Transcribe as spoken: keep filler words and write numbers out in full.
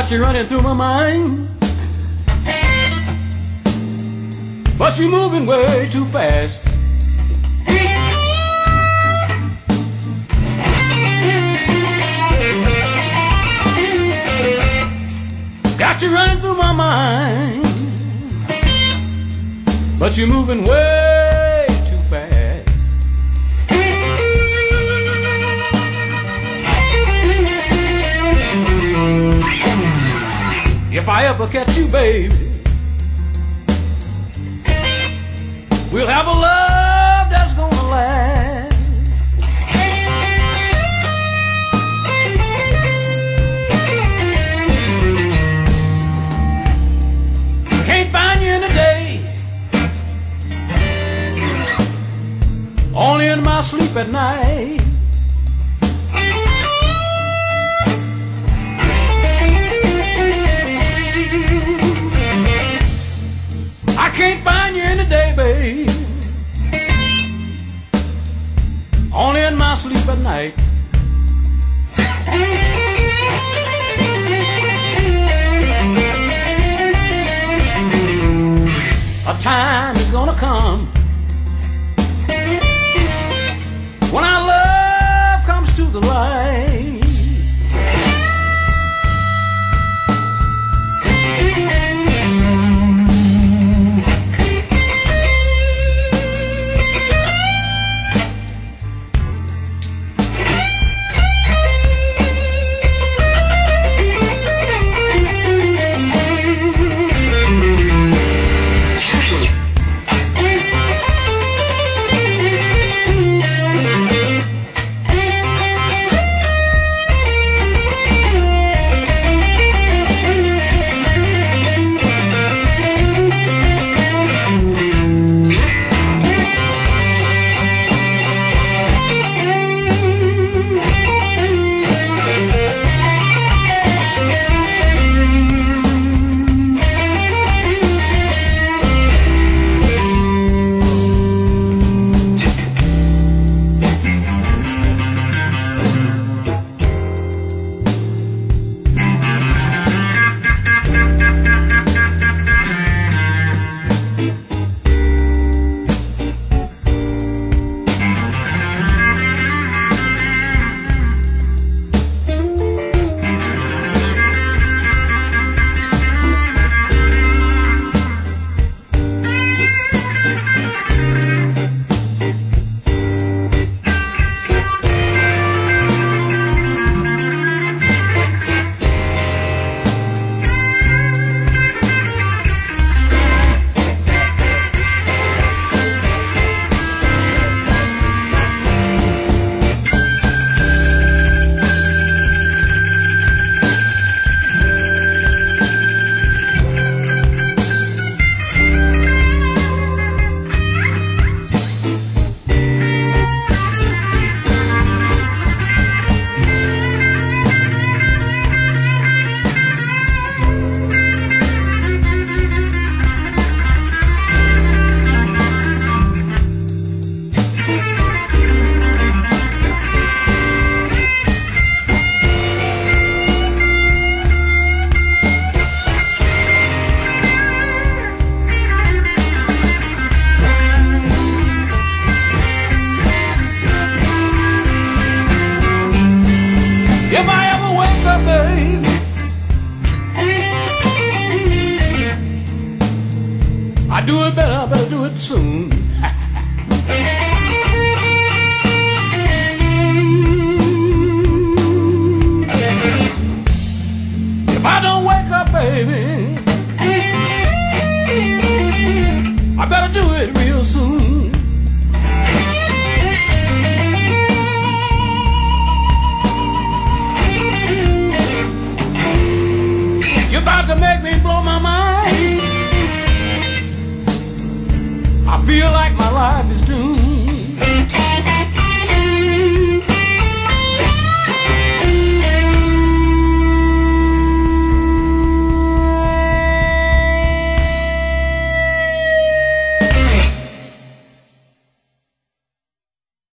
Got you running through my mind, but you're moving way too fast. Got you running through my mind, but you're moving way too fast. If I ever catch you, baby, we'll have a love that's gonna last. Can't find you in the day, only in my sleep at night. I can't find you in the day, babe, only in my sleep at night. A time is gonna come when our love comes to the light. If I ever wake up, baby, I do it better, I better do it soon. If I don't wake up, baby, I better do it real soon. You're about to make me blow my mind. I feel like my life is